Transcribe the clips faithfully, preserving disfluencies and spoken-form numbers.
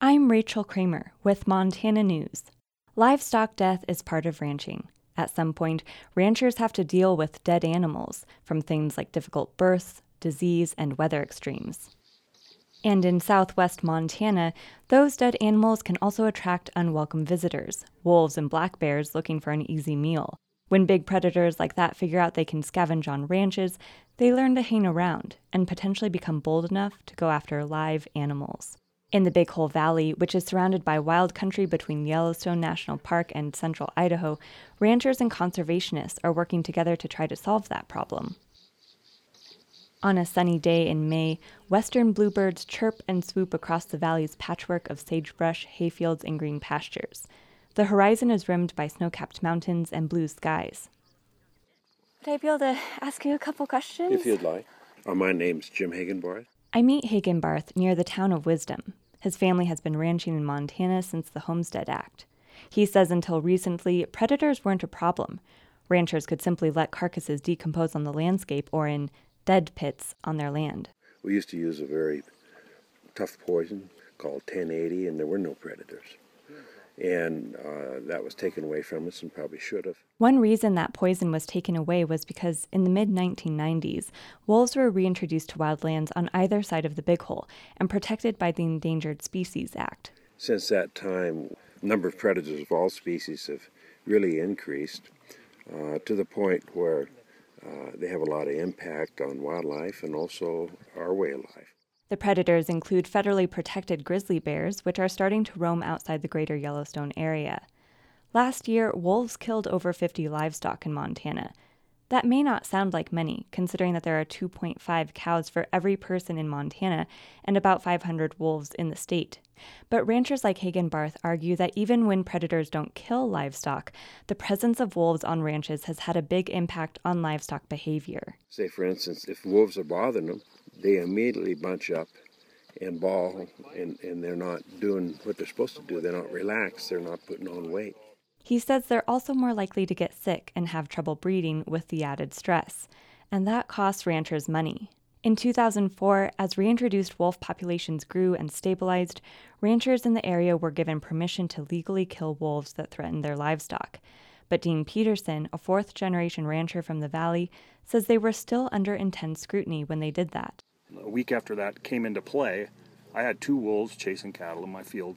I'm Rachel Kramer with Montana News. Livestock death is part of ranching. At some point, ranchers have to deal with dead animals from things like difficult births, disease, and weather extremes. And in southwest Montana, those dead animals can also attract unwelcome visitors, wolves and black bears looking for an easy meal. When big predators like that figure out they can scavenge on ranches, they learn to hang around and potentially become bold enough to go after live animals. In the Big Hole Valley, which is surrounded by wild country between Yellowstone National Park and central Idaho, ranchers and conservationists are working together to try to solve that problem. On a sunny day in May, western bluebirds chirp and swoop across the valley's patchwork of sagebrush, hayfields, and green pastures. The horizon is rimmed by snow-capped mountains and blue skies. Would I be able to ask you a couple questions? If you'd like. Uh, my name's Jim Hagenbarth. I meet Hagenbarth near the town of Wisdom. His family has been ranching in Montana since the Homestead Act. He says until recently, predators weren't a problem. Ranchers could simply let carcasses decompose on the landscape or in dead pits on their land. We used to use a very tough poison called ten eighty, and there were no predators. And uh, that was taken away from us and probably should have. One reason that poison was taken away was because in the mid nineteen nineties, wolves were reintroduced to wildlands on either side of the Big Hole and protected by the Endangered Species Act. Since that time, the number of predators of all species have really increased uh, to the point where uh, they have a lot of impact on wildlife and also our way of life. The predators include federally protected grizzly bears, which are starting to roam outside the greater Yellowstone area. Last year, wolves killed over fifty livestock in Montana. That may not sound like many, considering that there are two point five cows for every person in Montana and about five hundred wolves in the state. But ranchers like Hagenbarth argue that even when predators don't kill livestock, the presence of wolves on ranches has had a big impact on livestock behavior. Say, for instance, if wolves are bothering them, they immediately bunch up and bawl, and, and they're not doing what they're supposed to do. They're not relaxed. They're not putting on weight. He says they're also more likely to get sick and have trouble breeding with the added stress, and that costs ranchers money. In two thousand four, as reintroduced wolf populations grew and stabilized, ranchers in the area were given permission to legally kill wolves that threatened their livestock. But Dean Peterson, a fourth-generation rancher from the valley, says they were still under intense scrutiny when they did that. A week after that came into play, I had two wolves chasing cattle in my field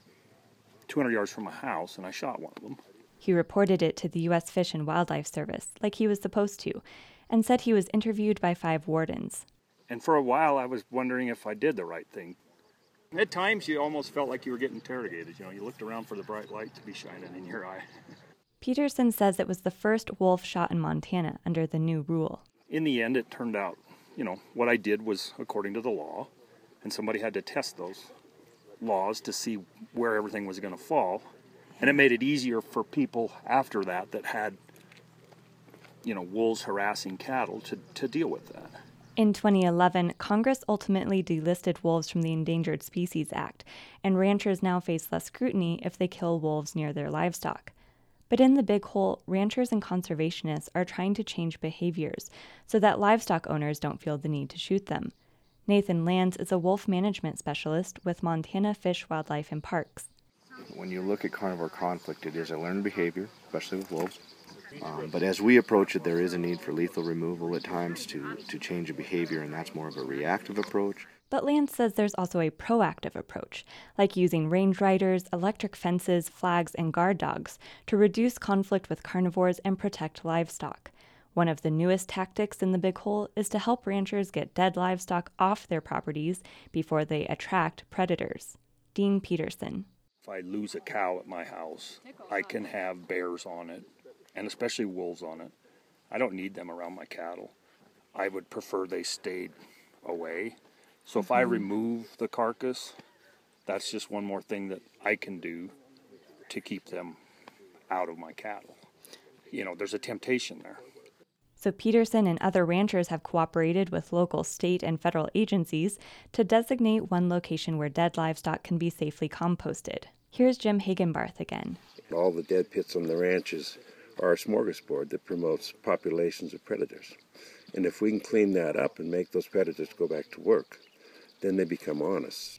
two hundred yards from my house, and I shot one of them. He reported it to the U S Fish and Wildlife Service, like he was supposed to, and said he was interviewed by five wardens. And for a while, I was wondering if I did the right thing. At times, you almost felt like you were getting interrogated. You know, you looked around for the bright light to be shining in your eye. Peterson says it was the first wolf shot in Montana under the new rule. In the end, it turned out, you know, what I did was according to the law, and somebody had to test those laws to see where everything was going to fall. And it made it easier for people after that that had, you know, wolves harassing cattle to, to deal with that. In twenty eleven, Congress ultimately delisted wolves from the Endangered Species Act, and ranchers now face less scrutiny if they kill wolves near their livestock. But in the Big Hole, ranchers and conservationists are trying to change behaviors so that livestock owners don't feel the need to shoot them. Nathan Lands is a wolf management specialist with Montana Fish, Wildlife, and Parks. When you look at carnivore conflict, it is a learned behavior, especially with wolves. Um, but as we approach it, there is a need for lethal removal at times to, to change a behavior, and that's more of a reactive approach. But Lance says there's also a proactive approach, like using range riders, electric fences, flags, and guard dogs to reduce conflict with carnivores and protect livestock. One of the newest tactics in the Big Hole is to help ranchers get dead livestock off their properties before they attract predators. Dean Peterson. If I lose a cow at my house, I can have bears on it, and especially wolves on it. I don't need them around my cattle. I would prefer they stayed away. So if I remove the carcass, that's just one more thing that I can do to keep them out of my cattle. You know, there's a temptation there. So Peterson and other ranchers have cooperated with local state and federal agencies to designate one location where dead livestock can be safely composted. Here's Jim Hagenbarth again. All the dead pits on the ranches are a smorgasbord that promotes populations of predators. And if we can clean that up and make those predators go back to work, then they become honest.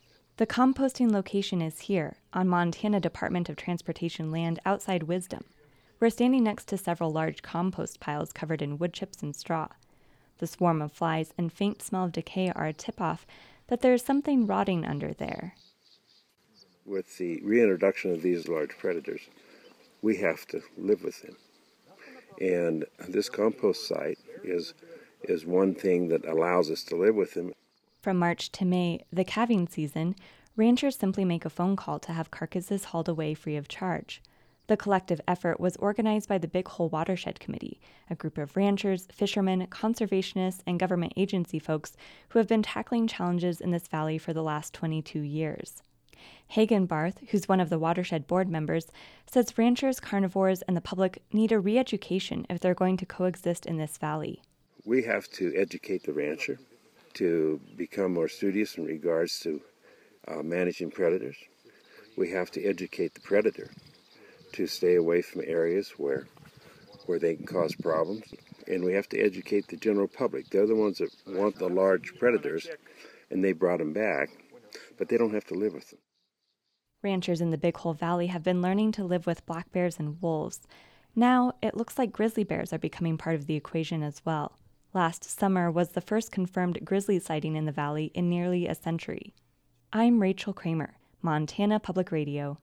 The composting location is here, on Montana Department of Transportation land outside Wisdom. We're standing next to several large compost piles covered in wood chips and straw. The swarm of flies and faint smell of decay are a tip-off that there's something rotting under there. With the reintroduction of these large predators, we have to live with them. And this compost site is is one thing that allows us to live with them. From March to May, the calving season, ranchers simply make a phone call to have carcasses hauled away free of charge. The collective effort was organized by the Big Hole Watershed Committee, a group of ranchers, fishermen, conservationists, and government agency folks who have been tackling challenges in this valley for the last twenty-two years. Hagen Barth, who's one of the Watershed board members, says ranchers, carnivores, and the public need a re-education if they're going to coexist in this valley. We have to educate the rancher to become more studious in regards to uh, managing predators. We have to educate the predator to stay away from areas where where they can cause problems. And we have to educate the general public. They're the ones that want the large predators, and they brought them back, but they don't have to live with them. Ranchers in the Big Hole Valley have been learning to live with black bears and wolves. Now, it looks like grizzly bears are becoming part of the equation as well. Last summer was the first confirmed grizzly sighting in the valley in nearly a century. I'm Rachel Kramer, Montana Public Radio.